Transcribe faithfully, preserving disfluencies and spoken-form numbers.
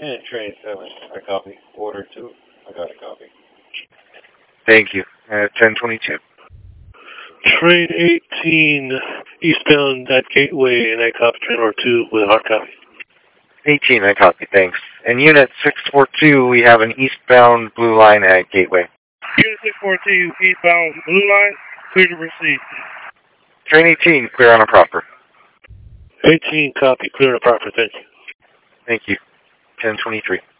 And train seven, I copy. Order two, I got a copy. Thank you. Uh, ten twenty-two. Train eighteen, eastbound at Gateway, and I copy train order two with a hard copy. eighteen, I copy, thanks. And Unit six four two, we have an eastbound Blue Line at Gateway. Unit six four two, eastbound Blue Line, clear to proceed. Train eighteen, clear on a proper. eighteen, copy, clear on a proper, thank you. Thank you. ten twenty-three.